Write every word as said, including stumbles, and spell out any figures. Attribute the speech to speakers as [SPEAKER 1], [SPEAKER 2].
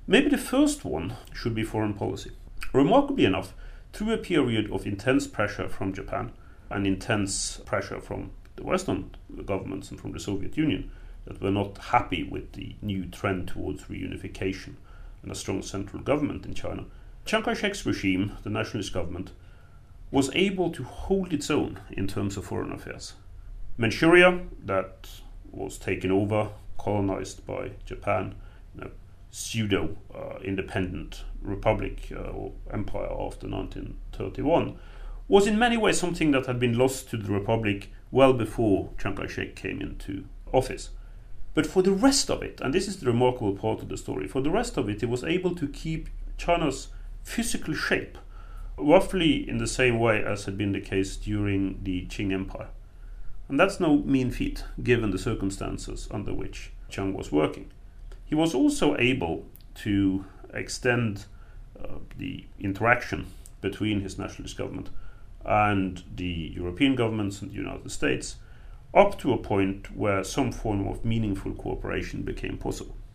[SPEAKER 1] Maybe the first one should be foreign policy. Remarkably enough, through a period of intense pressure from Japan and intense pressure from the Western governments and from the Soviet Union that were not happy with the new trend towards reunification and a strong central government in China, Chiang Kai-shek's regime, the nationalist government, was able to hold its own in terms of foreign affairs. Manchuria, that was taken over, colonized by Japan, you know, pseudo-independent uh, republic uh, or empire after nineteen thirty-one, was in many ways something that had been lost to the republic well before Chiang Kai-shek came into office. But for the rest of it, and this is the remarkable part of the story, for the rest of it, it was able to keep China's physical shape roughly in the same way as had been the case during the Qing Empire. And that's no mean feat, given the circumstances under which Chiang was working. He was also able to extend uh, the interaction between his nationalist government and the European governments and the United States up to a point where some form of meaningful cooperation became possible.